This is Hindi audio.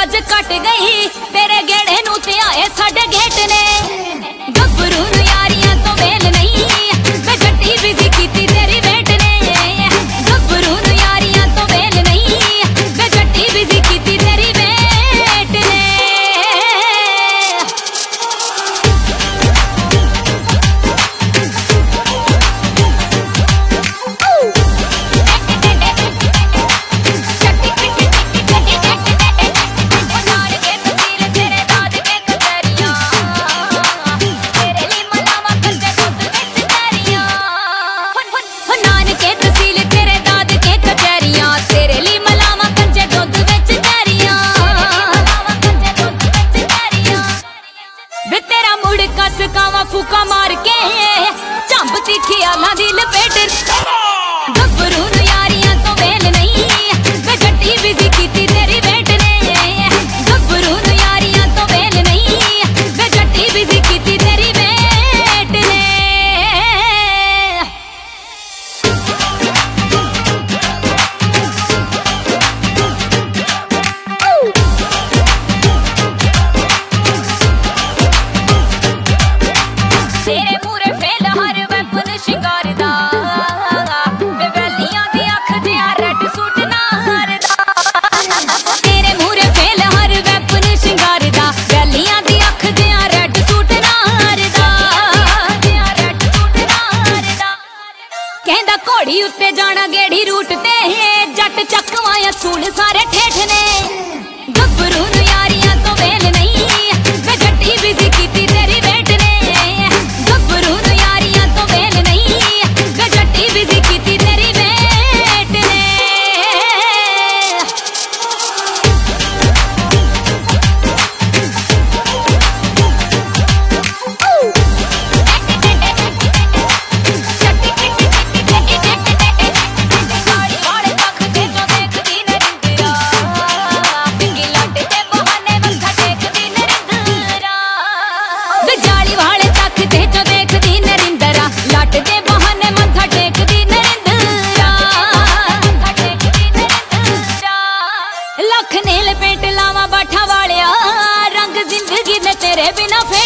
अज कट गई तेरे गेड़े नू ते आए साडे गेट ने गब्बरू नू यारियां तो वेल नहीं मैं जट्टी बिजी कीती तेरी वेट ने गब्बरू नू यारियां तो वेल नहीं मैं जट्टी बिजी कीती तेरी वेट ने फूका मार के चंब तीखी आला दी लपेट गब्बरू नू यारियां तो वेल नहीं मैं जट्टी बिजी कीती तेरी वेट ने गब्बरू नू यारियां तो वेल नहीं मैं जट्टी बिजी कीती तेरी वेट ने तेरे मूरे फेल हर वैपन शिंगार दा वे वैलियां दी अख जिहा रेड सूट नार दा तेरे मूरे फेल हर वैपन शिंगार दा वैलियां दी अख जिहा रेड सूट नार दा कहंदा घोड़ी उत्ते जाना गेड़ी रूट ते जट चकवा असूल सारे ठेठ ने गब्बरू नू यारियां तो वेल नहीं मैं जट्टी बिजी कीती तेरी वेट ने गब्बरू नू यारियां तो वेल नहीं मैं जट्टी बिजी कीती तेरी वेट ने लख ने लपेट लावा बाठा वालिया रंग जिंदगी ने तेरे बिना